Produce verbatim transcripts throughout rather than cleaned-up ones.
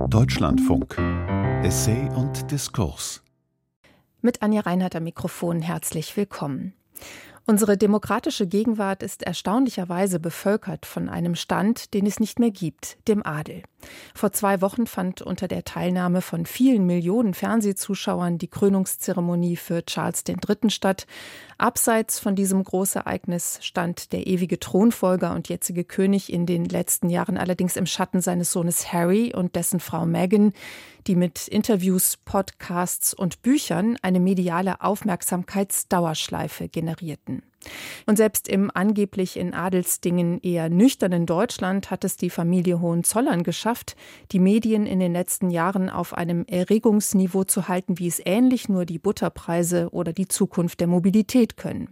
Deutschlandfunk. Essay und Diskurs. Mit Anja Reinhardt am Mikrofon herzlich willkommen. Unsere demokratische Gegenwart ist erstaunlicherweise bevölkert von einem Stand, den es nicht mehr gibt, dem Adel. Vor zwei Wochen fand unter der Teilnahme von vielen Millionen Fernsehzuschauern die Krönungszeremonie für Charles der Dritte statt. Abseits von diesem Großereignis stand der ewige Thronfolger und jetzige König in den letzten Jahren allerdings im Schatten seines Sohnes Harry und dessen Frau Meghan, die mit Interviews, Podcasts und Büchern eine mediale Aufmerksamkeitsdauerschleife generierten. Und selbst im angeblich in Adelsdingen eher nüchternen Deutschland hat es die Familie Hohenzollern geschafft, die Medien in den letzten Jahren auf einem Erregungsniveau zu halten, wie es ähnlich nur die Butterpreise oder die Zukunft der Mobilität können.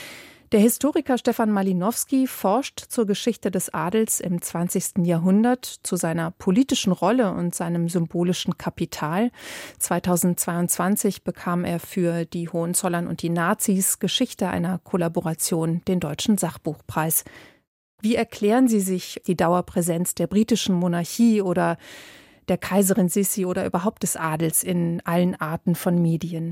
Der Historiker Stefan Malinowski forscht zur Geschichte des Adels im zwanzigsten Jahrhundert, zu seiner politischen Rolle und seinem symbolischen Kapital. zweitausendzweiundzwanzig bekam er für die Hohenzollern und die Nazis Geschichte einer Kollaboration den Deutschen Sachbuchpreis. Wie erklären Sie sich die Dauerpräsenz der britischen Monarchie oder der Kaiserin Sissi oder überhaupt des Adels in allen Arten von Medien?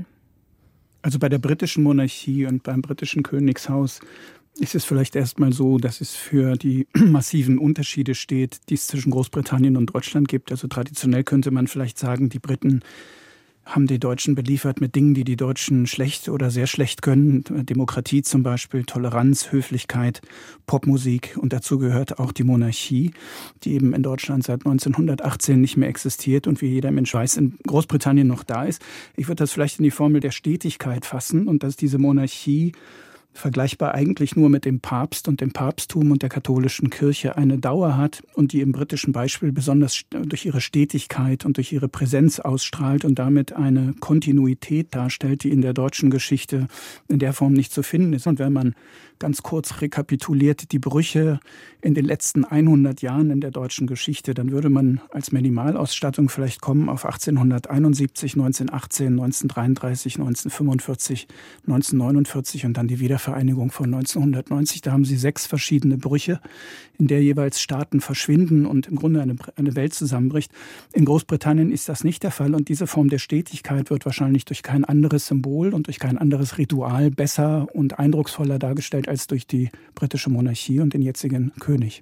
Also bei der britischen Monarchie und beim britischen Königshaus ist es vielleicht erstmal so, dass es für die massiven Unterschiede steht, die es zwischen Großbritannien und Deutschland gibt. Also traditionell könnte man vielleicht sagen, die Briten haben die Deutschen beliefert mit Dingen, die die Deutschen schlecht oder sehr schlecht können. Demokratie zum Beispiel, Toleranz, Höflichkeit, Popmusik. Und dazu gehört auch die Monarchie, die eben in Deutschland seit neunzehnhundertachtzehn nicht mehr existiert und wie jeder Mensch weiß, in Großbritannien noch da ist. Ich würde das vielleicht in die Formel der Stetigkeit fassen und dass diese Monarchie vergleichbar eigentlich nur mit dem Papst und dem Papsttum und der katholischen Kirche eine Dauer hat und die im britischen Beispiel besonders durch ihre Stetigkeit und durch ihre Präsenz ausstrahlt und damit eine Kontinuität darstellt, die in der deutschen Geschichte in der Form nicht zu finden ist. Und wenn man ganz kurz rekapituliert die Brüche in den letzten hundert Jahren in der deutschen Geschichte, dann würde man als Minimalausstattung vielleicht kommen auf achtzehnhunderteinundsiebzig, neunzehnhundertachtzehn, neunzehnhundertdreiunddreißig, neunzehnhundertfünfundvierzig, neunzehnhundertneunundvierzig und dann die Wiedervereinigung von neunzehnhundertneunzig. Da haben sie sechs verschiedene Brüche, in der jeweils Staaten verschwinden und im Grunde eine, eine Welt zusammenbricht. In Großbritannien ist das nicht der Fall und diese Form der Stetigkeit wird wahrscheinlich durch kein anderes Symbol und durch kein anderes Ritual besser und eindrucksvoller dargestellt als durch die britische Monarchie und den jetzigen König.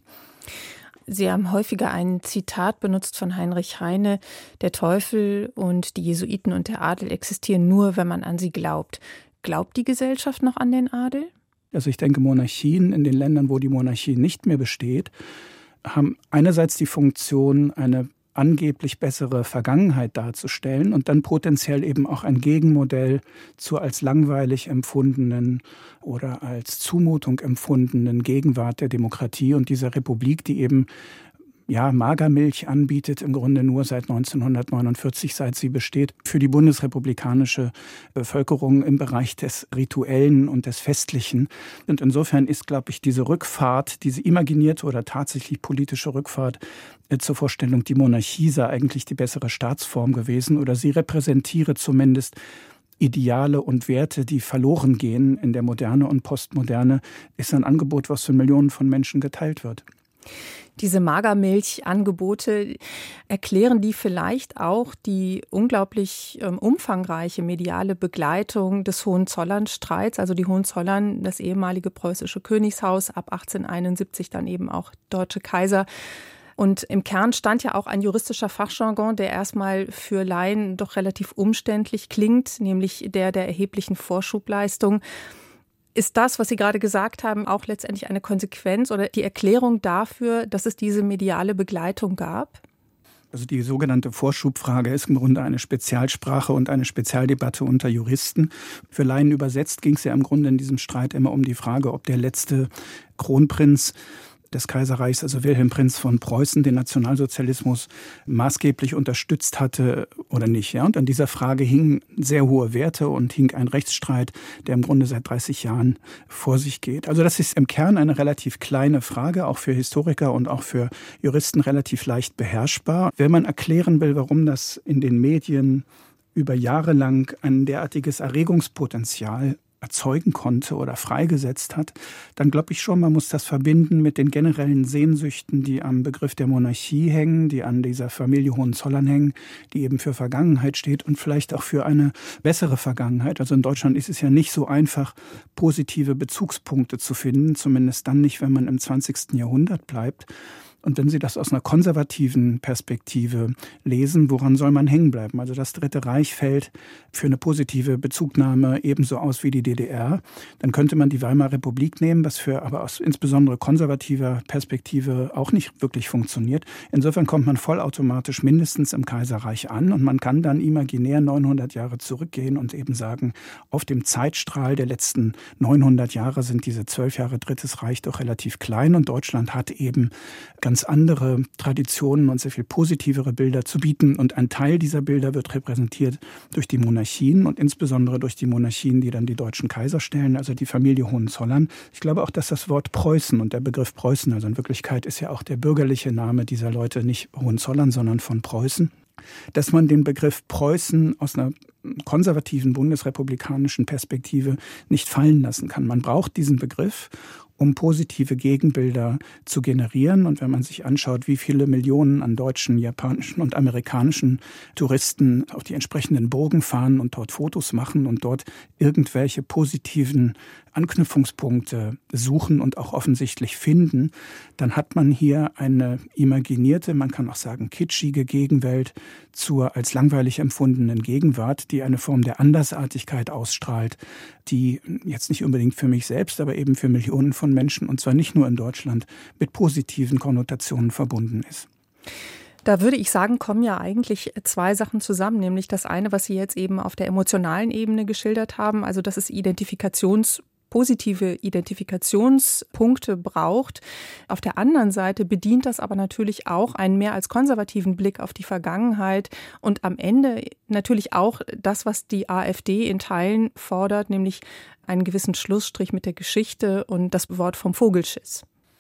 Sie haben häufiger ein Zitat benutzt von Heinrich Heine: Der Teufel und die Jesuiten und der Adel existieren nur, wenn man an sie glaubt. Glaubt die Gesellschaft noch an den Adel? Also ich denke, Monarchien in den Ländern, wo die Monarchie nicht mehr besteht, haben einerseits die Funktion, eine angeblich bessere Vergangenheit darzustellen und dann potenziell eben auch ein Gegenmodell zur als langweilig empfundenen oder als Zumutung empfundenen Gegenwart der Demokratie und dieser Republik, die eben ja, Magermilch anbietet, im Grunde nur seit neunzehnhundertneunundvierzig, seit sie besteht, für die bundesrepublikanische Bevölkerung im Bereich des Rituellen und des Festlichen. Und insofern ist, glaube ich, diese Rückfahrt, diese imaginierte oder tatsächlich politische Rückfahrt äh, zur Vorstellung, die Monarchie sei eigentlich die bessere Staatsform gewesen oder sie repräsentiere zumindest Ideale und Werte, die verloren gehen in der Moderne und Postmoderne, ist ein Angebot, was von Millionen von Menschen geteilt wird. Diese Magermilch-Angebote, erklären die vielleicht auch die unglaublich ähm, umfangreiche mediale Begleitung des Hohenzollern-Streits? Also die Hohenzollern, das ehemalige preußische Königshaus, ab achtzehnhunderteinundsiebzig dann eben auch deutsche Kaiser. Und im Kern stand ja auch ein juristischer Fachjargon, der erstmal für Laien doch relativ umständlich klingt, nämlich der der erheblichen Vorschubleistung. Ist das, was Sie gerade gesagt haben, auch letztendlich eine Konsequenz oder die Erklärung dafür, dass es diese mediale Begleitung gab? Also die sogenannte Vorschubfrage ist im Grunde eine Spezialsprache und eine Spezialdebatte unter Juristen. Für Laien übersetzt ging es ja im Grunde in diesem Streit immer um die Frage, ob der letzte Kronprinz des Kaiserreichs, also Wilhelm Prinz von Preußen, den Nationalsozialismus maßgeblich unterstützt hatte oder nicht. Ja? Und an dieser Frage hingen sehr hohe Werte und hing ein Rechtsstreit, der im Grunde seit dreißig Jahren vor sich geht. Also das ist im Kern eine relativ kleine Frage, auch für Historiker und auch für Juristen relativ leicht beherrschbar. Wenn man erklären will, warum das in den Medien über Jahre lang ein derartiges Erregungspotenzial erzeugen konnte oder freigesetzt hat, dann glaube ich schon, man muss das verbinden mit den generellen Sehnsüchten, die am Begriff der Monarchie hängen, die an dieser Familie Hohenzollern hängen, die eben für Vergangenheit steht und vielleicht auch für eine bessere Vergangenheit. Also in Deutschland ist es ja nicht so einfach, positive Bezugspunkte zu finden, zumindest dann nicht, wenn man im zwanzigsten Jahrhundert bleibt. Und wenn Sie das aus einer konservativen Perspektive lesen, woran soll man hängen bleiben? Also das Dritte Reich fällt für eine positive Bezugnahme ebenso aus wie die D D R. Dann könnte man die Weimarer Republik nehmen, was für aber aus insbesondere konservativer Perspektive auch nicht wirklich funktioniert. Insofern kommt man vollautomatisch mindestens im Kaiserreich an und man kann dann imaginär neunhundert Jahre zurückgehen und eben sagen, auf dem Zeitstrahl der letzten neunhundert Jahre sind diese zwölf Jahre Drittes Reich doch relativ klein und Deutschland hat eben ganz andere Traditionen und sehr viel positivere Bilder zu bieten. Und ein Teil dieser Bilder wird repräsentiert durch die Monarchien und insbesondere durch die Monarchien, die dann die deutschen Kaiser stellen, also die Familie Hohenzollern. Ich glaube auch, dass das Wort Preußen und der Begriff Preußen, also in Wirklichkeit ist ja auch der bürgerliche Name dieser Leute nicht Hohenzollern, sondern von Preußen, dass man den Begriff Preußen aus einer konservativen bundesrepublikanischen Perspektive nicht fallen lassen kann. Man braucht diesen Begriff, um positive Gegenbilder zu generieren. Und wenn man sich anschaut, wie viele Millionen an deutschen, japanischen und amerikanischen Touristen auf die entsprechenden Burgen fahren und dort Fotos machen und dort irgendwelche positiven Anknüpfungspunkte suchen und auch offensichtlich finden, dann hat man hier eine imaginierte, man kann auch sagen kitschige Gegenwelt zur als langweilig empfundenen Gegenwart, die eine Form der Andersartigkeit ausstrahlt, die jetzt nicht unbedingt für mich selbst, aber eben für Millionen von Menschen, und zwar nicht nur in Deutschland, mit positiven Konnotationen verbunden ist. Da würde ich sagen, kommen ja eigentlich zwei Sachen zusammen, nämlich das eine, was Sie jetzt eben auf der emotionalen Ebene geschildert haben, also dass es Identifikations positive Identifikationspunkte braucht. Auf der anderen Seite bedient das aber natürlich auch einen mehr als konservativen Blick auf die Vergangenheit und am Ende natürlich auch das, was die AfD in Teilen fordert, nämlich einen gewissen Schlussstrich mit der Geschichte und das Wort vom Vogelschiss.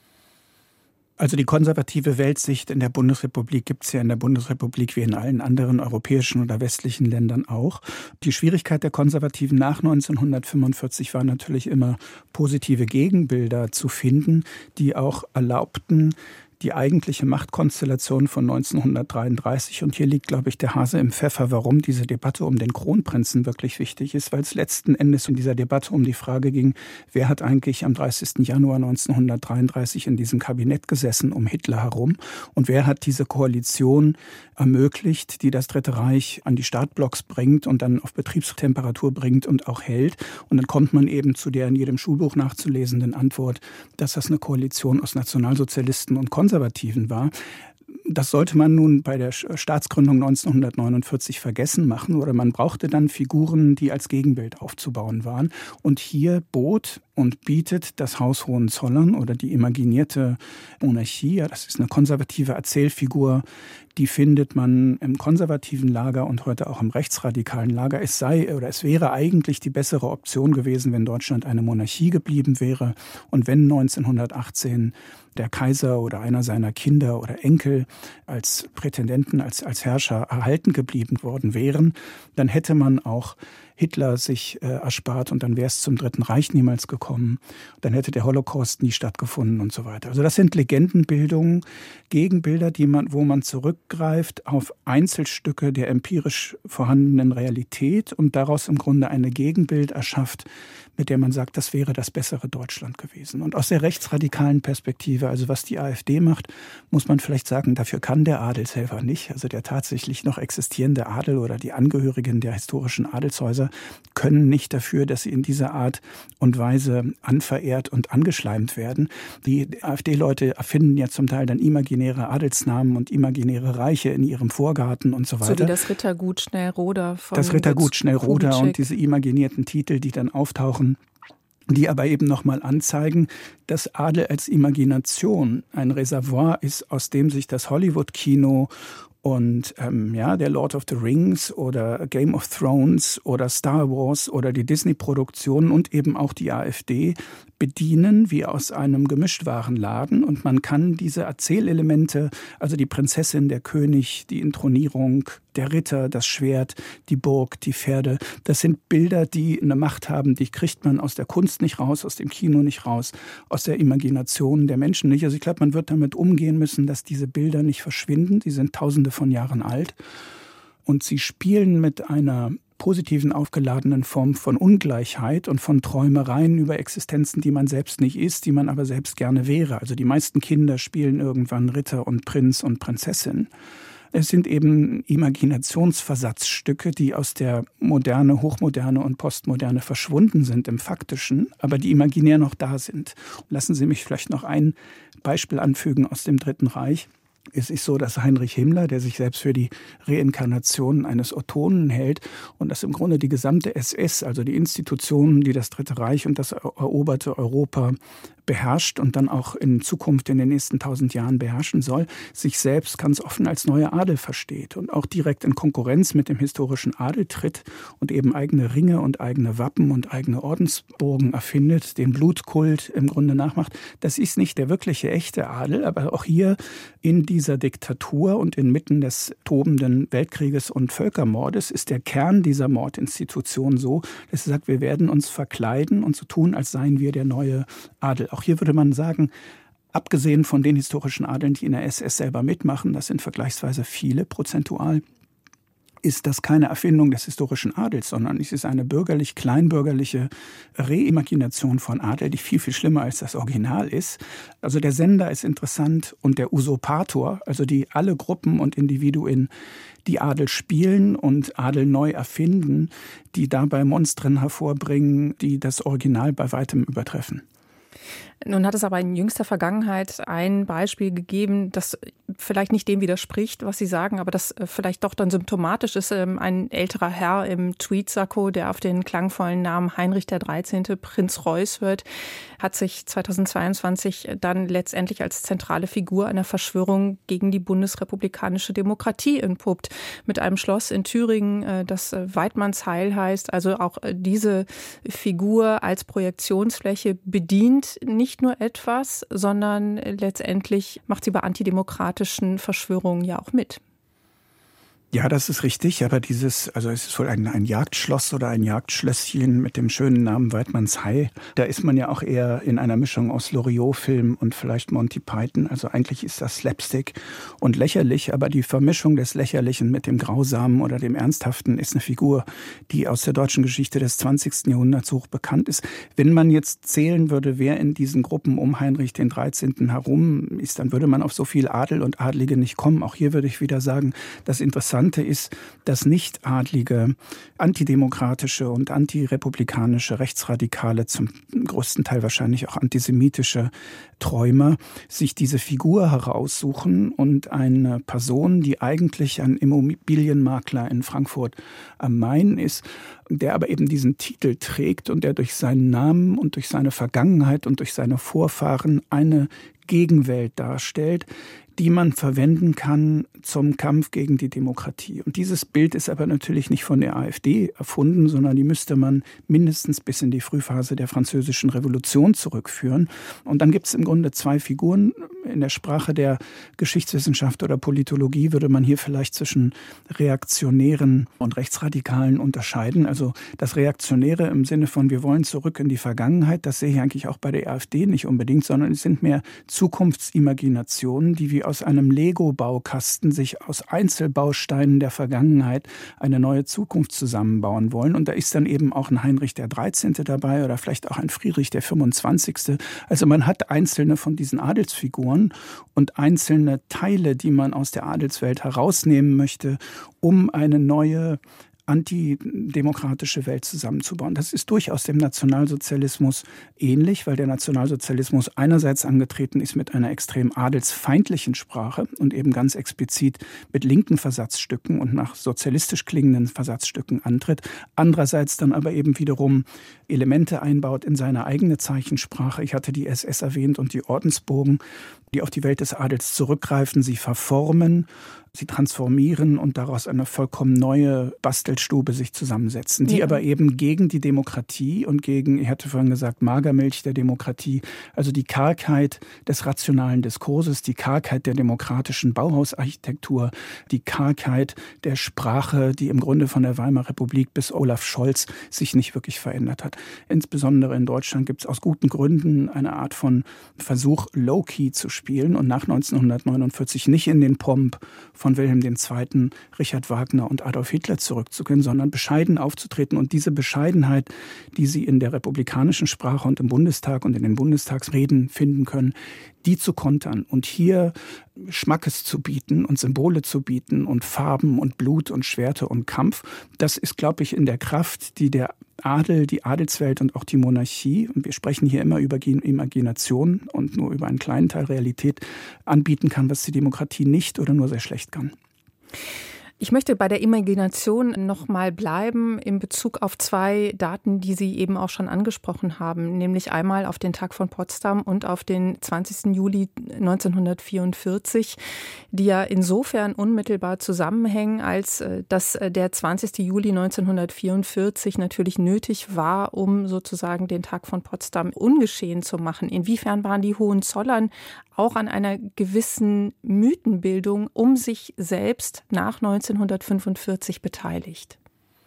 Also die konservative Weltsicht in der Bundesrepublik gibt es ja in der Bundesrepublik wie in allen anderen europäischen oder westlichen Ländern auch. Die Schwierigkeit der Konservativen nach neunzehnhundertfünfundvierzig war natürlich immer, positive Gegenbilder zu finden, die auch erlaubten, die eigentliche Machtkonstellation von neunzehnhundertdreiunddreißig. Und hier liegt, glaube ich, der Hase im Pfeffer, warum diese Debatte um den Kronprinzen wirklich wichtig ist, weil es letzten Endes in dieser Debatte um die Frage ging, wer hat eigentlich am dreißigsten Januar neunzehnhundertdreiunddreißig in diesem Kabinett gesessen um Hitler herum und wer hat diese Koalition ermöglicht, die das Dritte Reich an die Startblocks bringt und dann auf Betriebstemperatur bringt und auch hält. Und dann kommt man eben zu der in jedem Schulbuch nachzulesenden Antwort, dass das eine Koalition aus Nationalsozialisten und Konservativen war. Das sollte man nun bei der Staatsgründung neunzehnhundertneunundvierzig vergessen machen oder man brauchte dann Figuren, die als Gegenbild aufzubauen waren. Und hier bot und bietet das Haus Hohenzollern oder die imaginierte Monarchie, ja, das ist eine konservative Erzählfigur, die findet man im konservativen Lager und heute auch im rechtsradikalen Lager. Es sei oder es wäre eigentlich die bessere Option gewesen, wenn Deutschland eine Monarchie geblieben wäre und wenn neunzehnhundertachtzehn der Kaiser oder einer seiner Kinder oder Enkel als Prätendenten, als, als Herrscher erhalten geblieben worden wären, dann hätte man auch Hitler sich äh, erspart und dann wäre es zum Dritten Reich niemals gekommen. Dann hätte der Holocaust nie stattgefunden und so weiter. Also das sind Legendenbildungen, Gegenbilder, die man, wo man zurückgreift auf Einzelstücke der empirisch vorhandenen Realität und daraus im Grunde eine Gegenbild erschafft, mit der man sagt, das wäre das bessere Deutschland gewesen. Und aus der rechtsradikalen Perspektive, also was die AfD macht, muss man vielleicht sagen, dafür kann der Adel selber nicht. Also der tatsächlich noch existierende Adel oder die Angehörigen der historischen Adelshäuser können nicht dafür, dass sie in dieser Art und Weise anverehrt und angeschleimt werden. Die AfD-Leute erfinden ja zum Teil dann imaginäre Adelsnamen und imaginäre Reiche in ihrem Vorgarten und so weiter. So wie das Rittergut Schnellroda von Das Rittergut Schnellroda Kubitschek. Und diese imaginierten Titel, die dann auftauchen, die aber eben nochmal anzeigen, dass Adel als Imagination ein Reservoir ist, aus dem sich das Hollywood-Kino und ähm, ja, der Lord of the Rings oder Game of Thrones oder Star Wars oder die Disney-Produktionen und eben auch die AfD bedienen wie aus einem Gemischtwarenladen und man kann diese Erzählelemente, also die Prinzessin, der König, die Intronierung, der Ritter, das Schwert, die Burg, die Pferde, das sind Bilder, die eine Macht haben, die kriegt man aus der Kunst nicht raus, aus dem Kino nicht raus, aus der Imagination der Menschen nicht. Also ich glaube, man wird damit umgehen müssen, dass diese Bilder nicht verschwinden, die sind tausende von Jahren alt und sie spielen mit einer positiven, aufgeladenen Form von Ungleichheit und von Träumereien über Existenzen, die man selbst nicht ist, die man aber selbst gerne wäre. Also die meisten Kinder spielen irgendwann Ritter und Prinz und Prinzessin. Es sind eben Imaginationsversatzstücke, die aus der Moderne, Hochmoderne und Postmoderne verschwunden sind im Faktischen, aber die imaginär noch da sind. Lassen Sie mich vielleicht noch ein Beispiel anfügen aus dem Dritten Reich. Es ist so, dass Heinrich Himmler, der sich selbst für die Reinkarnation eines Ottonen hält und dass im Grunde die gesamte S S, also die Institutionen, die das Dritte Reich und das eroberte Europa beherrscht und dann auch in Zukunft in den nächsten tausend Jahren beherrschen soll, sich selbst ganz offen als neuer Adel versteht und auch direkt in Konkurrenz mit dem historischen Adel tritt und eben eigene Ringe und eigene Wappen und eigene Ordensburgen erfindet, den Blutkult im Grunde nachmacht. Das ist nicht der wirkliche, echte Adel, aber auch hier in dieser Diktatur und inmitten des tobenden Weltkrieges und Völkermordes ist der Kern dieser Mordinstitution so, dass sie sagt, wir werden uns verkleiden und so tun, als seien wir der neue Adel. Auch hier würde man sagen, abgesehen von den historischen Adeln, die in der S S selber mitmachen, das sind vergleichsweise viele prozentual, ist das keine Erfindung des historischen Adels, sondern es ist eine bürgerlich-kleinbürgerliche Reimagination von Adel, die viel, viel schlimmer als das Original ist. Also der Sender ist interessant und der Usurpator, also die alle Gruppen und Individuen, die Adel spielen und Adel neu erfinden, die dabei Monstren hervorbringen, die das Original bei weitem übertreffen. Nun hat es aber in jüngster Vergangenheit ein Beispiel gegeben, das vielleicht nicht dem widerspricht, was Sie sagen, aber das vielleicht doch dann symptomatisch ist. Ein älterer Herr im Tweedsacko, der auf den klangvollen Namen Heinrich der dreizehnte. Prinz Reuß hört, hat sich zweitausendzweiundzwanzig dann letztendlich als zentrale Figur einer Verschwörung gegen die bundesrepublikanische Demokratie entpuppt. Mit einem Schloss in Thüringen, das Weidmannsheil heißt. Also auch diese Figur als Projektionsfläche bedient nicht nur etwas, sondern letztendlich macht sie bei antidemokratischen Verschwörungen ja auch mit. Ja, das ist richtig, aber dieses, also es ist wohl ein, ein Jagdschloss oder ein Jagdschlösschen mit dem schönen Namen Weidmannsheil. Da ist man ja auch eher in einer Mischung aus Loriot-Film und vielleicht Monty Python. Also eigentlich ist das Slapstick und lächerlich, aber die Vermischung des Lächerlichen mit dem Grausamen oder dem Ernsthaften ist eine Figur, die aus der deutschen Geschichte des zwanzigsten Jahrhunderts hoch bekannt ist. Wenn man jetzt zählen würde, wer in diesen Gruppen um Heinrich den dreizehnten herum ist, dann würde man auf so viel Adel und Adlige nicht kommen. Auch hier würde ich wieder sagen, das Interessante ist, dass Nicht-Adlige, antidemokratische und antirepublikanische Rechtsradikale, zum größten Teil wahrscheinlich auch antisemitische Träumer, sich diese Figur heraussuchen und eine Person, die eigentlich ein Immobilienmakler in Frankfurt am Main ist, der aber eben diesen Titel trägt und der durch seinen Namen und durch seine Vergangenheit und durch seine Vorfahren eine Gegenwelt darstellt, die man verwenden kann zum Kampf gegen die Demokratie. Und dieses Bild ist aber natürlich nicht von der AfD erfunden, sondern die müsste man mindestens bis in die Frühphase der Französischen Revolution zurückführen. Und dann gibt es im Grunde zwei Figuren. In der Sprache der Geschichtswissenschaft oder Politologie würde man hier vielleicht zwischen Reaktionären und Rechtsradikalen unterscheiden. Also das Reaktionäre im Sinne von, wir wollen zurück in die Vergangenheit, das sehe ich eigentlich auch bei der AfD nicht unbedingt, sondern es sind mehr Zukunftsimaginationen, die wie aus einem Lego-Baukasten sich aus Einzelbausteinen der Vergangenheit eine neue Zukunft zusammenbauen wollen. Und da ist dann eben auch ein Heinrich der dreizehnte dabei oder vielleicht auch ein Friedrich der fünfundzwanzigste. Also man hat einzelne von diesen Adelsfiguren und einzelne Teile, die man aus der Adelswelt herausnehmen möchte, um eine neue antidemokratische Welt zusammenzubauen. Das ist durchaus dem Nationalsozialismus ähnlich, weil der Nationalsozialismus einerseits angetreten ist mit einer extrem adelsfeindlichen Sprache und eben ganz explizit mit linken Versatzstücken und nach sozialistisch klingenden Versatzstücken antritt. Andererseits dann aber eben wiederum Elemente einbaut in seine eigene Zeichensprache. Ich hatte die S S erwähnt und die Ordensburgen, die auf die Welt des Adels zurückgreifen, sie verformen, sie transformieren und daraus eine vollkommen neue Bastelstube sich zusammensetzen, die ja. aber eben gegen die Demokratie und gegen, ich hatte vorhin gesagt, Magermilch der Demokratie, also die Kargheit des rationalen Diskurses, die Kargheit der demokratischen Bauhausarchitektur, die Kargheit der Sprache, die im Grunde von der Weimarer Republik bis Olaf Scholz sich nicht wirklich verändert hat. Insbesondere in Deutschland gibt es aus guten Gründen eine Art von Versuch, Low-Key zu spielen und nach neunzehnhundertneunundvierzig nicht in den Pomp von Wilhelm der Zweite., Richard Wagner und Adolf Hitler zurückzugehen, sondern bescheiden aufzutreten. Und diese Bescheidenheit, die Sie in der republikanischen Sprache und im Bundestag und in den Bundestagsreden finden können, die zu kontern und hier Schmackes zu bieten und Symbole zu bieten und Farben und Blut und Schwerte und Kampf, das ist, glaube ich, in der Kraft, die der Adel, die Adelswelt und auch die Monarchie, und wir sprechen hier immer über Imagination und nur über einen kleinen Teil Realität, anbieten kann, was die Demokratie nicht oder nur sehr schlecht kann. Ich möchte bei der Imagination noch mal bleiben in Bezug auf zwei Daten, die Sie eben auch schon angesprochen haben, nämlich einmal auf den Tag von Potsdam und auf den zwanzigsten Juli neunzehnhundertvierundvierzig, die ja insofern unmittelbar zusammenhängen, als dass der zwanzigsten Juli neunzehnhundertvierundvierzig natürlich nötig war, um sozusagen den Tag von Potsdam ungeschehen zu machen. Inwiefern waren die Hohenzollern auch an einer gewissen Mythenbildung um sich selbst nach neunzehnhundertfünfundvierzig beteiligt?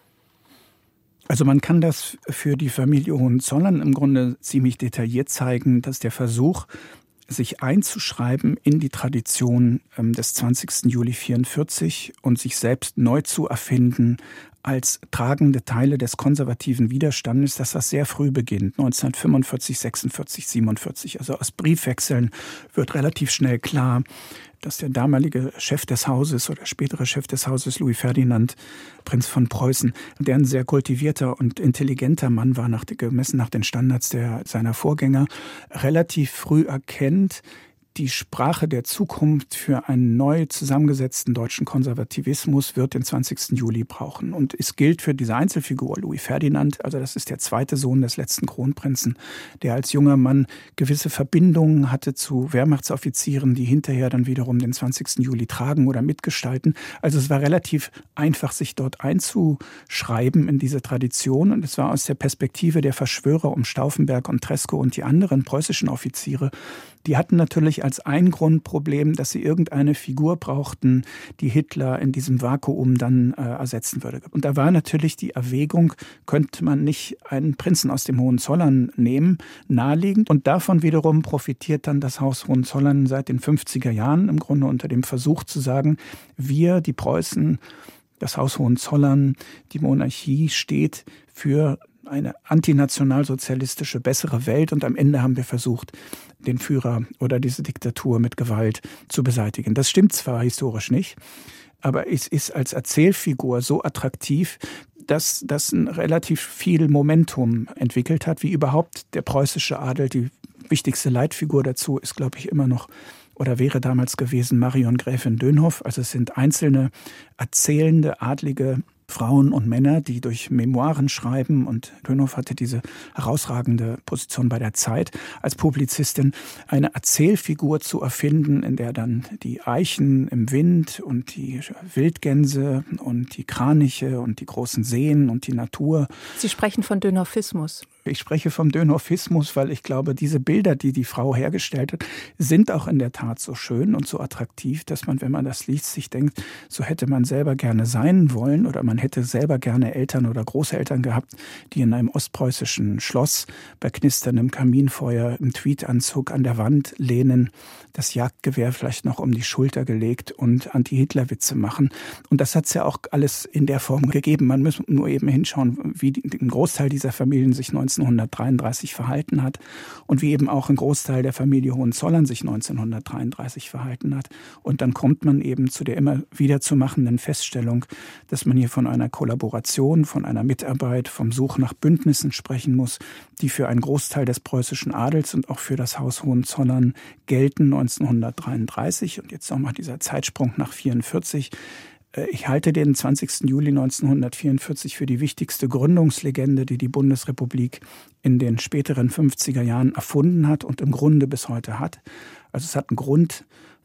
Also man kann das für die Familie Hohenzollern im Grunde ziemlich detailliert zeigen, dass der Versuch, sich einzuschreiben in die Tradition des zwanzigsten Juli vierundvierzig und sich selbst neu zu erfinden als tragende Teile des konservativen Widerstandes, dass das sehr früh beginnt, neunzehnhundertfünfundvierzig, sechsundvierzig, siebenundvierzig. Also aus Briefwechseln wird relativ schnell klar, dass der damalige Chef des Hauses oder spätere Chef des Hauses, Louis Ferdinand, Prinz von Preußen, der ein sehr kultivierter und intelligenter Mann war, nach, gemessen nach den Standards der, seiner Vorgänger, relativ früh erkennt, die Sprache der Zukunft für einen neu zusammengesetzten deutschen Konservativismus wird den zwanzigsten Juli brauchen. Und es gilt für diese Einzelfigur Louis Ferdinand, also das ist der zweite Sohn des letzten Kronprinzen, der als junger Mann gewisse Verbindungen hatte zu Wehrmachtsoffizieren, die hinterher dann wiederum den zwanzigsten Juli tragen oder mitgestalten. Also es war relativ einfach, sich dort einzuschreiben in diese Tradition. Und es war aus der Perspektive der Verschwörer um Stauffenberg und Tresckow und die anderen preußischen Offiziere, die hatten natürlich als ein Grundproblem, dass sie irgendeine Figur brauchten, die Hitler in diesem Vakuum dann äh, ersetzen würde. Und da war natürlich die Erwägung, könnte man nicht einen Prinzen aus dem Hohenzollern nehmen, naheliegend. Und davon wiederum profitiert dann das Haus Hohenzollern seit den fünfziger Jahren im Grunde unter dem Versuch zu sagen, wir, die Preußen, das Haus Hohenzollern, die Monarchie steht für eine antinationalsozialistische, bessere Welt. Und am Ende haben wir versucht, den Führer oder diese Diktatur mit Gewalt zu beseitigen. Das stimmt zwar historisch nicht, aber es ist als Erzählfigur so attraktiv, dass das ein relativ viel Momentum entwickelt hat, wie überhaupt der preußische Adel. Die wichtigste Leitfigur dazu ist, glaube ich, immer noch oder wäre damals gewesen Marion Gräfin Dönhoff. Also es sind einzelne erzählende, adlige Frauen und Männer, die durch Memoiren schreiben, und Dönhoff hatte diese herausragende Position bei der Zeit als Publizistin, eine Erzählfigur zu erfinden, in der dann die Eichen im Wind und die Wildgänse und die Kraniche und die großen Seen und die Natur. Sie sprechen von Dönhoffismus. Ich spreche vom Dönhoffismus, weil ich glaube, diese Bilder, die die Frau hergestellt hat, sind auch in der Tat so schön und so attraktiv, dass man, wenn man das liest, sich denkt, so hätte man selber gerne sein wollen oder man hätte selber gerne Eltern oder Großeltern gehabt, die in einem ostpreußischen Schloss bei knisterndem Kaminfeuer im Tweedanzug an der Wand lehnen, das Jagdgewehr vielleicht noch um die Schulter gelegt und Anti-Hitler-Witze machen. Und das hat es ja auch alles in der Form gegeben. Man muss nur eben hinschauen, wie die, ein Großteil dieser Familien sich neunzehnhundertdreiunddreißig verhalten hat und wie eben auch ein Großteil der Familie Hohenzollern sich neunzehnhundertdreiunddreißig verhalten hat. Und dann kommt man eben zu der immer wieder zu machenden Feststellung, dass man hier von einer Kollaboration, von einer Mitarbeit, vom Such nach Bündnissen sprechen muss, die für einen Großteil des preußischen Adels und auch für das Haus Hohenzollern gelten neunzehnhundertdreiunddreißig. Und jetzt nochmal dieser Zeitsprung nach vierundvierzig. Ich halte den zwanzigsten Juli neunzehnhundertvierundvierzig für die wichtigste Gründungslegende, die die Bundesrepublik in den späteren fünfziger Jahren erfunden hat und im Grunde bis heute hat. Also es hat einen Grund,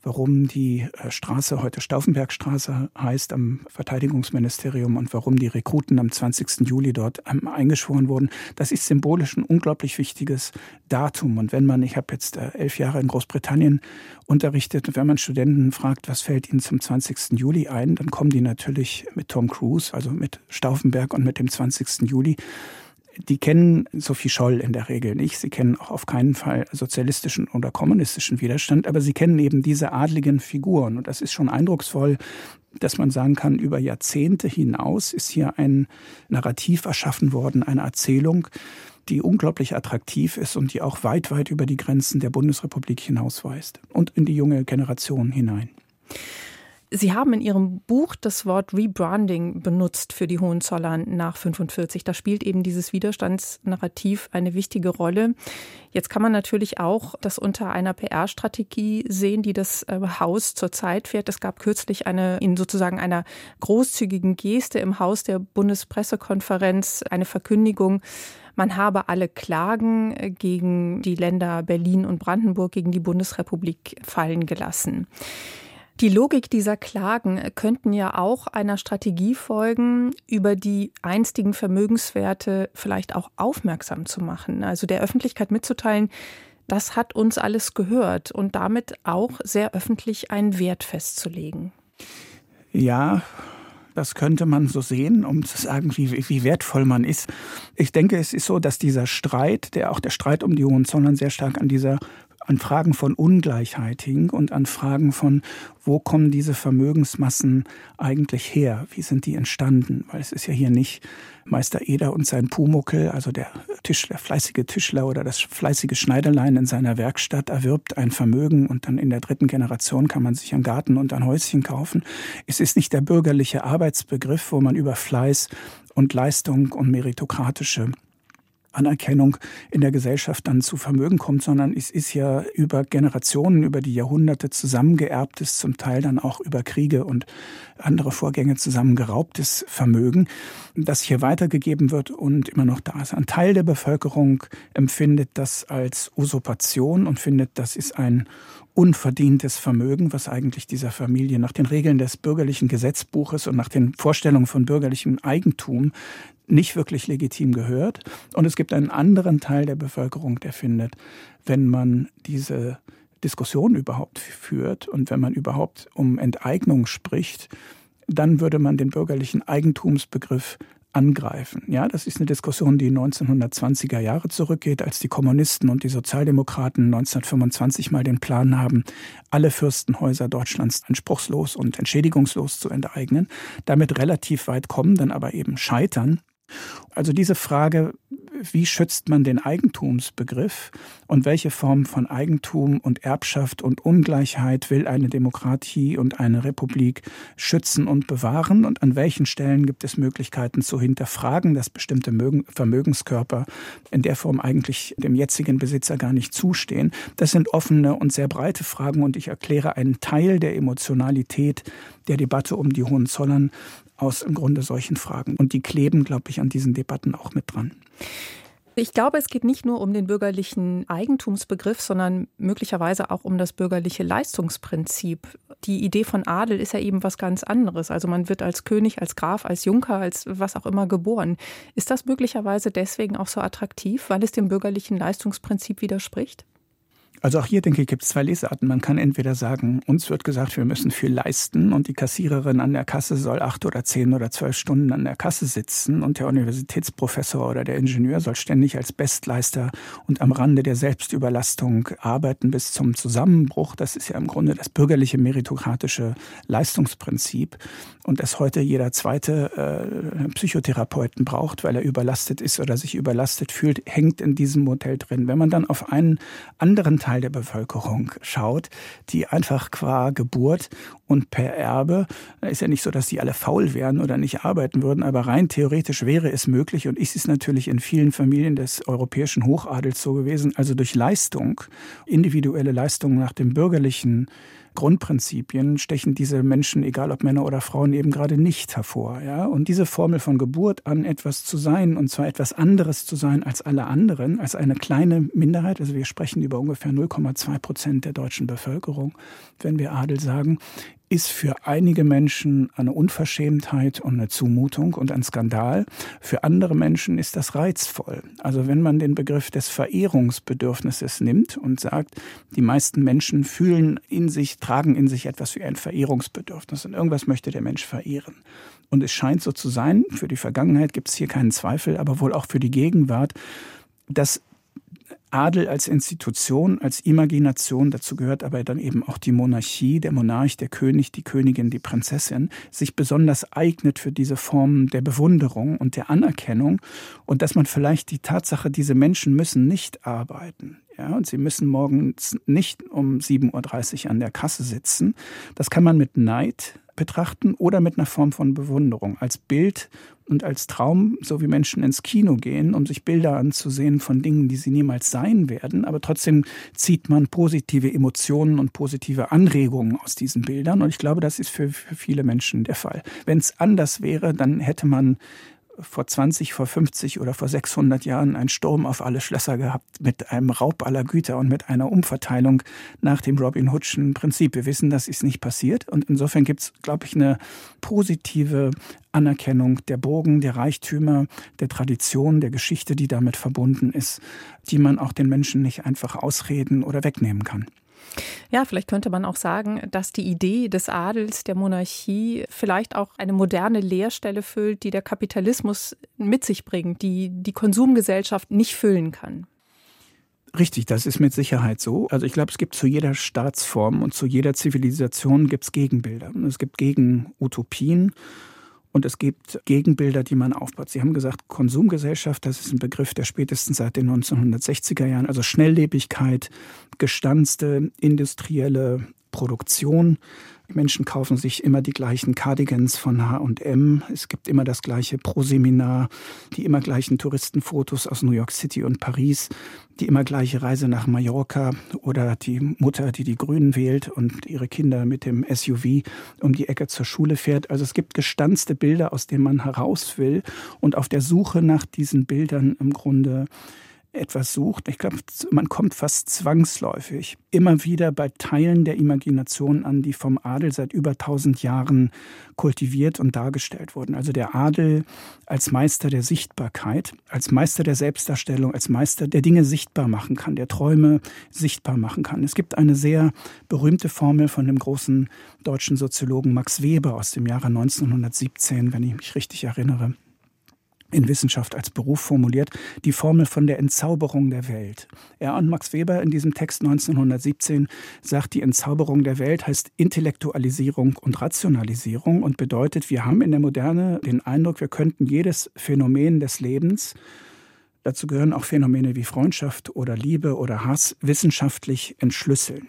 warum die Straße heute Stauffenbergstraße heißt am Verteidigungsministerium und warum die Rekruten am zwanzigsten Juli dort eingeschworen wurden. Das ist symbolisch ein unglaublich wichtiges Datum. Und wenn man, ich habe jetzt elf Jahre in Großbritannien unterrichtet, und wenn man Studenten fragt, was fällt ihnen zum zwanzigsten Juli ein, dann kommen die natürlich mit Tom Cruise, also mit Stauffenberg und mit dem zwanzigsten Juli. Die kennen Sophie Scholl in der Regel nicht. Sie kennen auch auf keinen Fall sozialistischen oder kommunistischen Widerstand, aber sie kennen eben diese adligen Figuren. Und das ist schon eindrucksvoll, dass man sagen kann, über Jahrzehnte hinaus ist hier ein Narrativ erschaffen worden, eine Erzählung, die unglaublich attraktiv ist und die auch weit, weit über die Grenzen der Bundesrepublik hinausweist und in die junge Generation hinein. Sie haben in Ihrem Buch das Wort Rebranding benutzt für die Hohenzollern nach fünfundvierzig. Da spielt eben dieses Widerstandsnarrativ eine wichtige Rolle. Jetzt kann man natürlich auch das unter einer P R-Strategie sehen, die das Haus zurzeit fährt. Es gab kürzlich eine, in sozusagen einer großzügigen Geste im Haus der Bundespressekonferenz eine Verkündigung, man habe alle Klagen gegen die Länder Berlin und Brandenburg, gegen die Bundesrepublik fallen gelassen. Die Logik dieser Klagen könnten ja auch einer Strategie folgen, über die einstigen Vermögenswerte vielleicht auch aufmerksam zu machen. Also der Öffentlichkeit mitzuteilen, das hat uns alles gehört und damit auch sehr öffentlich einen Wert festzulegen. Ja, das könnte man so sehen, um zu sagen, wie, wie wertvoll man ist. Ich denke, es ist so, dass dieser Streit, der auch der Streit um die Hohenzollern sehr stark an dieser an Fragen von Ungleichheit hing und an Fragen von, wo kommen diese Vermögensmassen eigentlich her? Wie sind die entstanden? Weil es ist ja hier nicht Meister Eder und sein Pumuckel, also der Tisch, der fleißige Tischler oder das fleißige Schneiderlein in seiner Werkstatt erwirbt ein Vermögen und dann in der dritten Generation kann man sich einen Garten und ein Häuschen kaufen. Es ist nicht der bürgerliche Arbeitsbegriff, wo man über Fleiß und Leistung und meritokratische Anerkennung in der Gesellschaft dann zu Vermögen kommt, sondern es ist ja über Generationen, über die Jahrhunderte zusammengeerbtes, zum Teil dann auch über Kriege und andere Vorgänge zusammengeraubtes Vermögen, das hier weitergegeben wird und immer noch da ist. Ein Teil der Bevölkerung empfindet das als Usurpation und findet, das ist ein unverdientes Vermögen, was eigentlich dieser Familie nach den Regeln des bürgerlichen Gesetzbuches und nach den Vorstellungen von bürgerlichem Eigentum nicht wirklich legitim gehört. Und es gibt einen anderen Teil der Bevölkerung, der findet, wenn man diese Diskussion überhaupt führt und wenn man überhaupt um Enteignung spricht, dann würde man den bürgerlichen Eigentumsbegriff angreifen. Ja, das ist eine Diskussion, die neunzehnhundertzwanziger Jahre zurückgeht, als die Kommunisten und die Sozialdemokraten neunzehnhundertfünfundzwanzig mal den Plan haben, alle Fürstenhäuser Deutschlands anspruchslos und entschädigungslos zu enteignen, damit relativ weit kommen, dann aber eben scheitern. Also diese Frage, wie schützt man den Eigentumsbegriff und welche Form von Eigentum und Erbschaft und Ungleichheit will eine Demokratie und eine Republik schützen und bewahren und an welchen Stellen gibt es Möglichkeiten zu hinterfragen, dass bestimmte Vermögenskörper in der Form eigentlich dem jetzigen Besitzer gar nicht zustehen. Das sind offene und sehr breite Fragen und ich erkläre einen Teil der Emotionalität der Debatte um die Hohenzollern aus im Grunde solchen Fragen. Und die kleben, glaube ich, an diesen Debatten auch mit dran. Ich glaube, es geht nicht nur um den bürgerlichen Eigentumsbegriff, sondern möglicherweise auch um das bürgerliche Leistungsprinzip. Die Idee von Adel ist ja eben was ganz anderes. Also man wird als König, als Graf, als Junker, als was auch immer geboren. Ist das möglicherweise deswegen auch so attraktiv, weil es dem bürgerlichen Leistungsprinzip widerspricht? Also auch hier, denke ich, gibt es zwei Lesarten. Man kann entweder sagen, uns wird gesagt, wir müssen viel leisten und die Kassiererin an der Kasse soll acht oder zehn oder zwölf Stunden an der Kasse sitzen und der Universitätsprofessor oder der Ingenieur soll ständig als Bestleister und am Rande der Selbstüberlastung arbeiten bis zum Zusammenbruch. Das ist ja im Grunde das bürgerliche meritokratische Leistungsprinzip und das heute jeder zweite äh, Psychotherapeuten braucht, weil er überlastet ist oder sich überlastet fühlt, hängt in diesem Modell drin. Wenn man dann auf einen anderen Teil der Bevölkerung schaut, die einfach qua Geburt und per Erbe, ist ja nicht so, dass die alle faul wären oder nicht arbeiten würden, aber rein theoretisch wäre es möglich und ist es natürlich in vielen Familien des europäischen Hochadels so gewesen, also durch Leistung, individuelle Leistung nach dem bürgerlichen Grundprinzipien stechen diese Menschen, egal ob Männer oder Frauen, eben gerade nicht hervor. Ja? Und diese Formel von Geburt an etwas zu sein, und zwar etwas anderes zu sein als alle anderen, als eine kleine Minderheit, also wir sprechen über ungefähr null Komma zwei Prozent der deutschen Bevölkerung, wenn wir Adel sagen, ist für einige Menschen eine Unverschämtheit und eine Zumutung und ein Skandal. Für andere Menschen ist das reizvoll. Also wenn man den Begriff des Verehrungsbedürfnisses nimmt und sagt, die meisten Menschen fühlen in sich, tragen in sich etwas wie ein Verehrungsbedürfnis und irgendwas möchte der Mensch verehren. Und es scheint so zu sein, für die Vergangenheit gibt es hier keinen Zweifel, aber wohl auch für die Gegenwart, dass Adel als Institution, als Imagination, dazu gehört aber dann eben auch die Monarchie, der Monarch, der König, die Königin, die Prinzessin, sich besonders eignet für diese Formen der Bewunderung und der Anerkennung und dass man vielleicht die Tatsache, diese Menschen müssen nicht arbeiten, ja, und sie müssen morgens nicht um sieben Uhr dreißig an der Kasse sitzen, das kann man mit Neid betrachten oder mit einer Form von Bewunderung als Bild und als Traum, so wie Menschen ins Kino gehen, um sich Bilder anzusehen von Dingen, die sie niemals sein werden. Aber trotzdem zieht man positive Emotionen und positive Anregungen aus diesen Bildern. Und ich glaube, das ist für, für viele Menschen der Fall. Wenn es anders wäre, dann hätte man vor zwanzig, vor fünfzig oder vor sechshundert Jahren einen Sturm auf alle Schlösser gehabt mit einem Raub aller Güter und mit einer Umverteilung nach dem Robin Hoodschen Prinzip. Wir wissen, das ist nicht passiert und insofern gibt es, glaube ich, eine positive Anerkennung der Burgen, der Reichtümer, der Tradition, der Geschichte, die damit verbunden ist, die man auch den Menschen nicht einfach ausreden oder wegnehmen kann. Ja, vielleicht könnte man auch sagen, dass die Idee des Adels, der Monarchie vielleicht auch eine moderne Leerstelle füllt, die der Kapitalismus mit sich bringt, die die Konsumgesellschaft nicht füllen kann. Richtig, das ist mit Sicherheit so. Also ich glaube, es gibt zu jeder Staatsform und zu jeder Zivilisation gibt es Gegenbilder. Es gibt Gegenutopien. Und es gibt Gegenbilder, die man aufbaut. Sie haben gesagt, Konsumgesellschaft, das ist ein Begriff, der spätestens seit den neunzehnhundertsechziger Jahren, also Schnelllebigkeit, gestanzte, industrielle Produktion. Menschen kaufen sich immer die gleichen Cardigans von H und M. Es gibt immer das gleiche Proseminar, die immer gleichen Touristenfotos aus New York City und Paris, die immer gleiche Reise nach Mallorca oder die Mutter, die die Grünen wählt und ihre Kinder mit dem S U V um die Ecke zur Schule fährt. Also es gibt gestanzte Bilder, aus denen man heraus will und auf der Suche nach diesen Bildern im Grunde etwas sucht. Ich glaube, man kommt fast zwangsläufig immer wieder bei Teilen der Imagination an, die vom Adel seit über tausend Jahren kultiviert und dargestellt wurden. Also der Adel als Meister der Sichtbarkeit, als Meister der Selbstdarstellung, als Meister, der Dinge sichtbar machen kann, der Träume sichtbar machen kann. Es gibt eine sehr berühmte Formel von dem großen deutschen Soziologen Max Weber aus dem Jahre neunzehnhundertsiebzehn, wenn ich mich richtig erinnere, in Wissenschaft als Beruf formuliert, die Formel von der Entzauberung der Welt. Er und Max Weber in diesem Text neunzehnhundertsiebzehn sagt, die Entzauberung der Welt heißt Intellektualisierung und Rationalisierung und bedeutet, wir haben in der Moderne den Eindruck, wir könnten jedes Phänomen des Lebens, dazu gehören auch Phänomene wie Freundschaft oder Liebe oder Hass, wissenschaftlich entschlüsseln.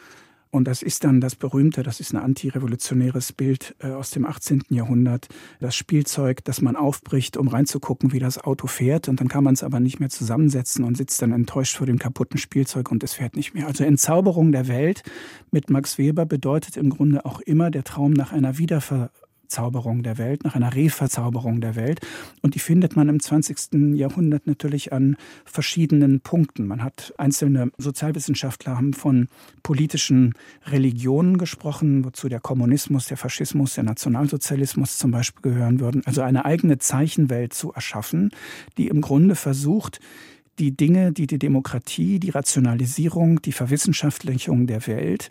Und das ist dann das berühmte, das ist ein antirevolutionäres Bild äh, aus dem achtzehnten Jahrhundert, das Spielzeug, das man aufbricht, um reinzugucken, wie das Auto fährt. Und dann kann man es aber nicht mehr zusammensetzen und sitzt dann enttäuscht vor dem kaputten Spielzeug und es fährt nicht mehr. Also Entzauberung der Welt mit Max Weber bedeutet im Grunde auch immer der Traum nach einer Wiederver Zauberung der Welt, nach einer Reverzauberung der Welt. Und die findet man im zwanzigsten Jahrhundert natürlich an verschiedenen Punkten. Man hat einzelne Sozialwissenschaftler haben von politischen Religionen gesprochen, wozu der Kommunismus, der Faschismus, der Nationalsozialismus zum Beispiel gehören würden. Also eine eigene Zeichenwelt zu erschaffen, die im Grunde versucht, die Dinge, die die Demokratie, die Rationalisierung, die Verwissenschaftlichung der Welt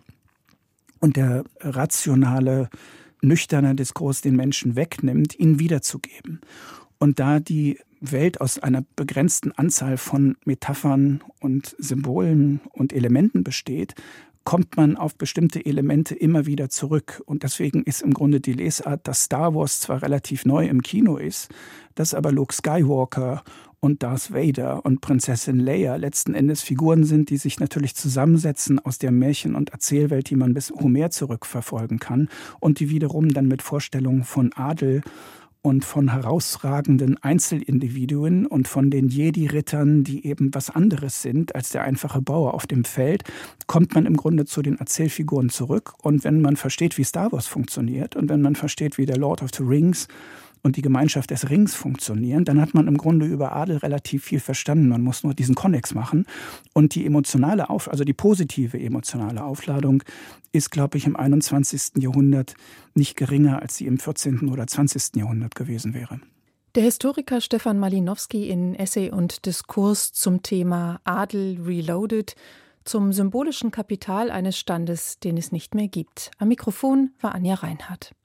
und der rationale nüchterner Diskurs den Menschen wegnimmt, ihn wiederzugeben. Und da die Welt aus einer begrenzten Anzahl von Metaphern und Symbolen und Elementen besteht, kommt man auf bestimmte Elemente immer wieder zurück. Und deswegen ist im Grunde die Lesart, dass Star Wars zwar relativ neu im Kino ist, dass aber Luke Skywalker und Darth Vader und Prinzessin Leia letzten Endes Figuren sind, die sich natürlich zusammensetzen aus der Märchen- und Erzählwelt, die man bis Homer zurückverfolgen kann und die wiederum dann mit Vorstellungen von Adel und von herausragenden Einzelindividuen und von den Jedi-Rittern, die eben was anderes sind als der einfache Bauer auf dem Feld, kommt man im Grunde zu den Erzählfiguren zurück. Und wenn man versteht, wie Star Wars funktioniert und wenn man versteht, wie der Lord of the Rings und die Gemeinschaft des Rings funktionieren, dann hat man im Grunde über Adel relativ viel verstanden. Man muss nur diesen Konnex machen. Und die emotionale, Auf, also die positive emotionale Aufladung ist, glaube ich, im einundzwanzigsten Jahrhundert nicht geringer, als sie im vierzehnten oder zwanzigsten Jahrhundert gewesen wäre. Der Historiker Stefan Malinowski in Essay und Diskurs zum Thema Adel Reloaded, zum symbolischen Kapital eines Standes, den es nicht mehr gibt. Am Mikrofon war Anja Reinhardt.